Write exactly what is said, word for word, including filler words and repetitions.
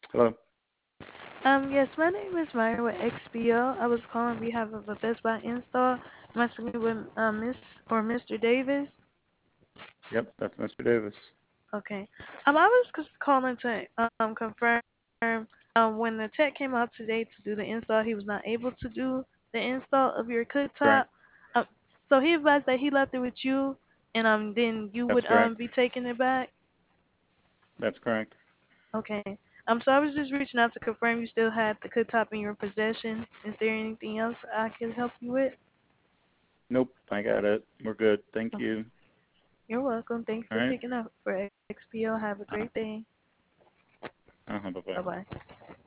Hello. Um, yes, my name is Myra with X B O. I was calling on behalf of a Best Buy install. Am I speaking with uh, Miss or Mister Davis? Yep, that's Mister Davis. Okay. Um, I was just calling to um confirm um when the tech came out today to do the install, he was not able to do the install of your cooktop. Correct. Um, so he advised that he left it with you, and um then you That's would um correct. be taking it back. That's correct. Okay. Um, so I was just reaching out to confirm you still had the cooktop in your possession. Is there anything else I could help you with? Nope, I got it. We're good. Thank Okay. you. You're welcome. Thank you All for right. picking up for X P O. Have a Uh, great day. uh-huh, Bye bye-bye. bye.